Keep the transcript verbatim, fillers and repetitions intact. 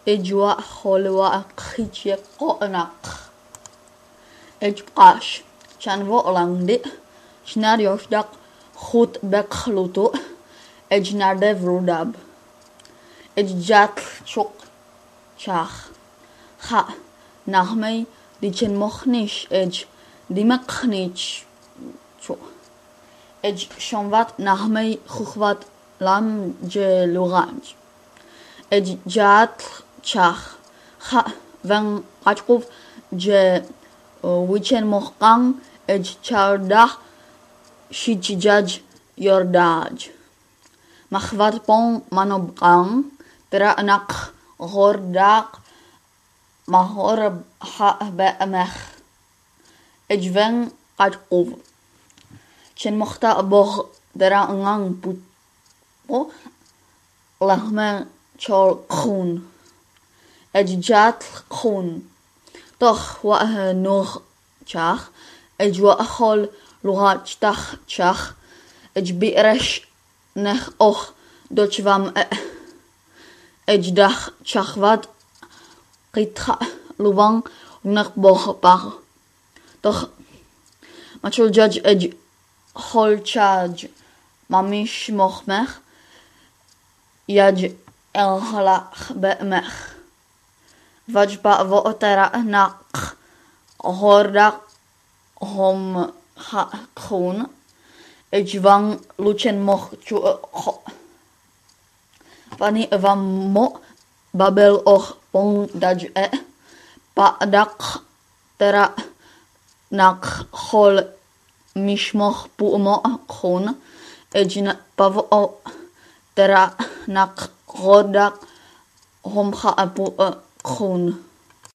Ejwa holwa kitje konak. Ejqash. Chanvo langdi. Snarjos dak goed bekluto. Ejnarde vrudab. Ejjat chok chach. Ha. Nahmei dichen mochnish ej dimaknich cho. Ej shonvat nahmei chuchvat lam je luranj. Ej jat chach. Ha. Van achkov je wichen mochkang ej chardah shichjaj yordaj. Machvat pong manobkang tera anak hordak mahor ha be'amech. Ejven achkov. Chen mochta boch tera ngang put o lahme chol khun. Ejjat khun. Toch wa nog chach. Ejwa achol lugat tach chach. Ejbiresh nech och dochvam e. Ejdach chachvat qitcha lubang nech boch pach. Toch machol judge ej hol charge mamish mochmech. Yaj el halach be'mech. Vajpa vo otera nak hordak hom ha khun. Ejwang luchen moch chu ho. Pani vam mo babel och pong daj e. Pa dak tera nak hol mishmoch pu mo khun. Ejna pavo o tera nak hordak hom ha pu khun.